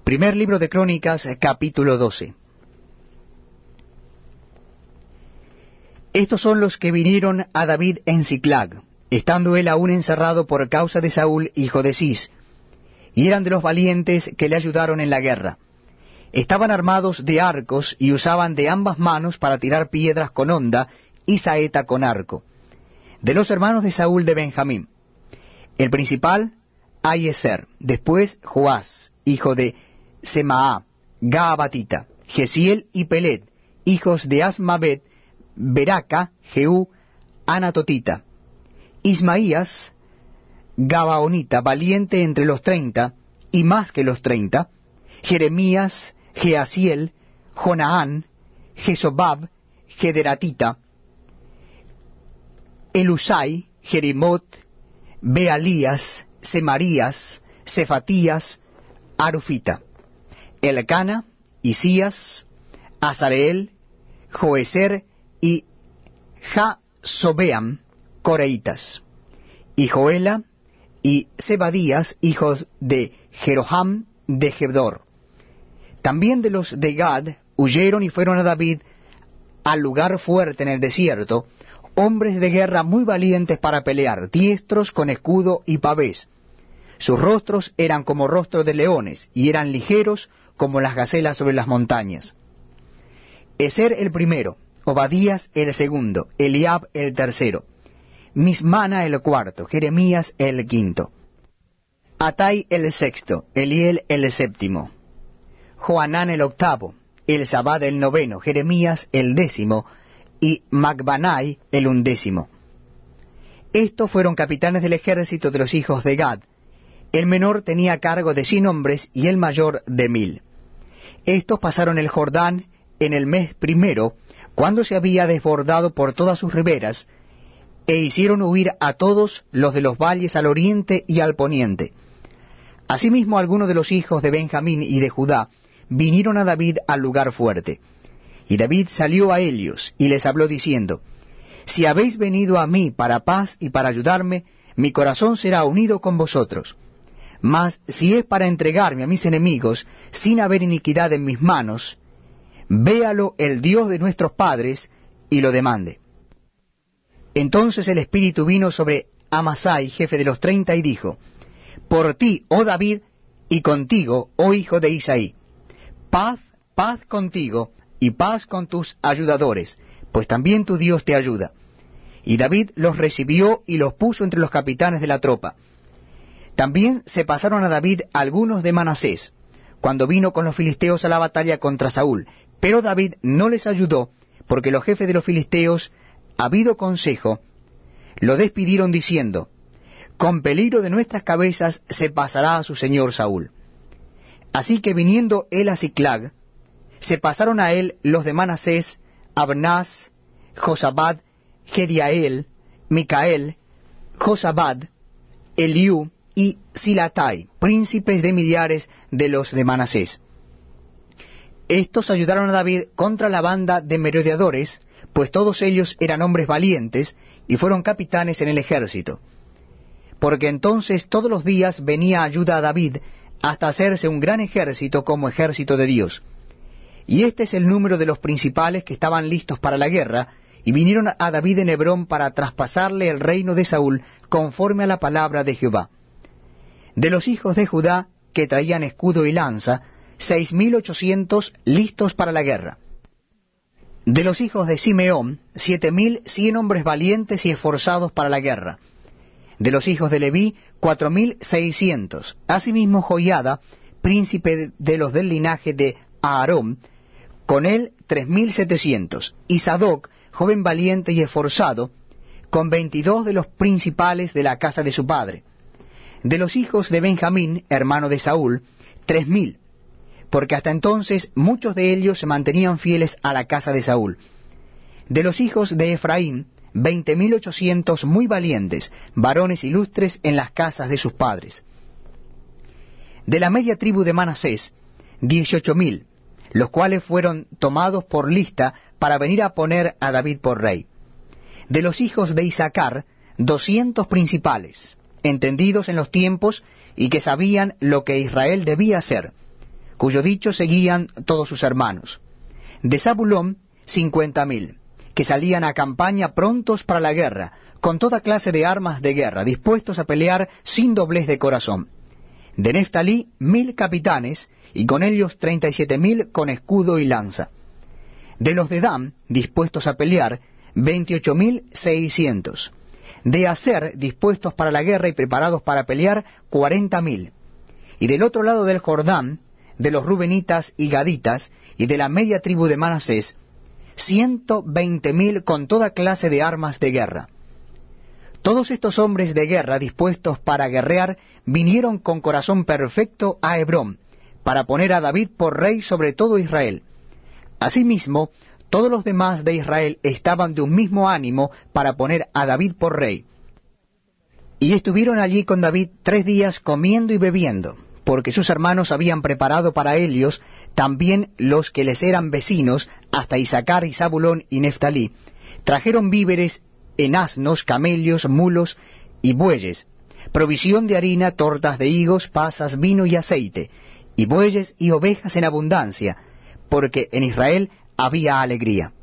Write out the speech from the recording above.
Primer libro de Crónicas, capítulo 12. Estos son los que vinieron a David en Siclag, estando él aún encerrado por causa de Saúl, hijo de Cis, y eran de los valientes que le ayudaron en la guerra. Estaban armados de arcos y usaban de ambas manos para tirar piedras con honda y saeta con arco. De los hermanos de Saúl de Benjamín, el principal, Ahiezer, después Joás, hijo de Semaá, Gaabatita, Gesiel y Pelet, hijos de Asmavet, Beraca, Jehú, Anatotita, Ismaías, Gabaonita, valiente entre los 30, y más que los 30, Jeremías, Jeasiel, Jonaán, Jesobab, Gederatita, Elusai, Jerimot, Bealías, Semarías, Cefatías, Arufita, Elcana, Isías, Azareel, Joeser y Jasobeam, coreitas, y Joela y Zebadías, hijos de Jeroham de Gedor. También de los de Gad huyeron y fueron a David al lugar fuerte en el desierto, hombres de guerra muy valientes para pelear, diestros con escudo y pavés. Sus rostros eran como rostros de leones, y eran ligeros como las gacelas sobre las montañas. Ezer el primero, Obadías el segundo, Eliab el tercero, Mismana el cuarto, Jeremías el quinto, Atai el sexto, Eliel el séptimo, Joanán el octavo, Elzabad el noveno, Jeremías el décimo, y Macbanai el undécimo. Estos fueron capitanes del ejército de los hijos de Gad. El menor tenía cargo de 100 hombres y el mayor de 1000. Estos pasaron el Jordán en el mes primero, cuando se había desbordado por todas sus riberas, e hicieron huir a todos los de los valles al oriente y al poniente. Asimismo algunos de los hijos de Benjamín y de Judá vinieron a David al lugar fuerte. Y David salió a ellos y les habló diciendo: Si habéis venido a mí para paz y para ayudarme, mi corazón será unido con vosotros. Mas si es para entregarme a mis enemigos, sin haber iniquidad en mis manos, véalo el Dios de nuestros padres, y lo demande. Entonces el Espíritu vino sobre Amasai, jefe de los 30, y dijo: Por ti, oh David, y contigo, oh hijo de Isaí, paz, paz contigo, y paz con tus ayudadores, pues también tu Dios te ayuda. Y David los recibió y los puso entre los capitanes de la tropa. También se pasaron a David algunos de Manasés, cuando vino con los filisteos a la batalla contra Saúl, pero David no les ayudó, porque los jefes de los filisteos, habido consejo, lo despidieron diciendo: Con peligro de nuestras cabezas se pasará a su señor Saúl. Así que viniendo él a Siclag, se pasaron a él los de Manasés, Abnás, Josabad, Gediael, Micael, Josabad, Eliú y Silatai, príncipes de millares de los de Manasés. Estos ayudaron a David contra la banda de merodeadores, pues todos ellos eran hombres valientes, y fueron capitanes en el ejército. Porque entonces todos los días venía ayuda a David, hasta hacerse un gran ejército como ejército de Dios. Y este es el número de los principales que estaban listos para la guerra, y vinieron a David en Hebrón para traspasarle el reino de Saúl, conforme a la palabra de Jehová. De los hijos de Judá, que traían escudo y lanza, 6,800 listos para la guerra. De los hijos de Simeón, 7,100 hombres valientes y esforzados para la guerra. De los hijos de Leví, 4,600. Asimismo Joiada, príncipe de los del linaje de Aarón, con él 3,700. Y Sadoc, joven valiente y esforzado, con 22 de los principales de la casa de su padre. De los hijos de Benjamín, hermano de Saúl, 3,000, porque hasta entonces muchos de ellos se mantenían fieles a la casa de Saúl. De los hijos de Efraín, 20,800 muy valientes, varones ilustres en las casas de sus padres. De la media tribu de Manasés, 18,000, los cuales fueron tomados por lista para venir a poner a David por rey. De los hijos de Isaacar, 200 principales, entendidos en los tiempos y que sabían lo que Israel debía hacer, cuyo dicho seguían todos sus hermanos. De Zabulón, 50,000, que salían a campaña prontos para la guerra, con toda clase de armas de guerra, dispuestos a pelear sin doblez de corazón. De Neftalí, 1,000 capitanes, y con ellos 37,000 con escudo y lanza. De los de Dan, dispuestos a pelear, 28,600. De Aser, dispuestos para la guerra y preparados para pelear, 40,000. Y del otro lado del Jordán, de los Rubenitas y Gaditas, y de la media tribu de Manasés, 120,000 con toda clase de armas de guerra. Todos estos hombres de guerra dispuestos para guerrear vinieron con corazón perfecto a Hebrón, para poner a David por rey sobre todo Israel. Asimismo, todos los demás de Israel estaban de un mismo ánimo para poner a David por rey. Y estuvieron allí con David 3 días comiendo y bebiendo, porque sus hermanos habían preparado para ellos también los que les eran vecinos, hasta Isacar y Zabulón y Neftalí. Trajeron víveres en asnos, camellos, mulos y bueyes, provisión de harina, tortas de higos, pasas, vino y aceite, y bueyes y ovejas en abundancia, porque en Israel había alegría.